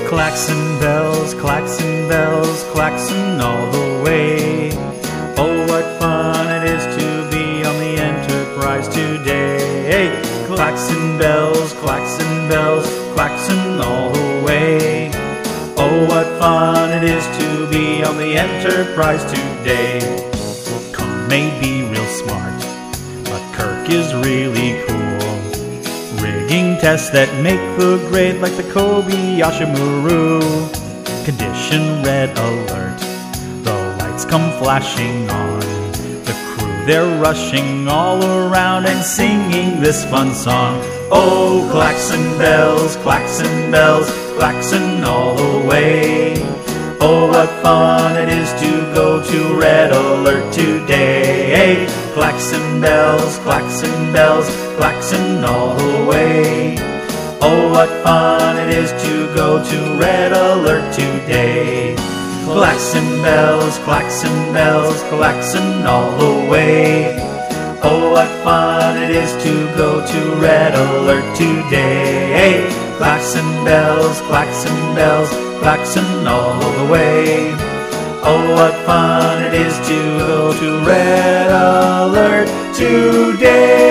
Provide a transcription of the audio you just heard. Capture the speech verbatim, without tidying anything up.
Klaxon bells, klaxon bells, klaxon all the way. Oh, what fun it is to be on the Enterprise today. Klaxon bells, klaxon bells, klaxon all the way. Oh, what fun it is to be on the Enterprise today. Khan may be real smart, but Kirk is really cool. Rigging tests that make the grade like the Kobayashi Maru. Condition red alert, the lights come flashing on. The crew, they're rushing all around and singing this fun song. Oh, klaxon bells, klaxon bells, klaxon all the way. Oh, what fun it is to go to Red Alert today. Klaxon bells, klaxon bells, klaxon all the way. Oh, what fun it is to go to Red Alert today. Klaxon bells, klaxon bells, klaxon all the way. Oh, what fun it is to go to Red Alert today. Klaxon bells, klaxon bells, klaxon all the way. Oh, what fun it is to go to Red Alert today.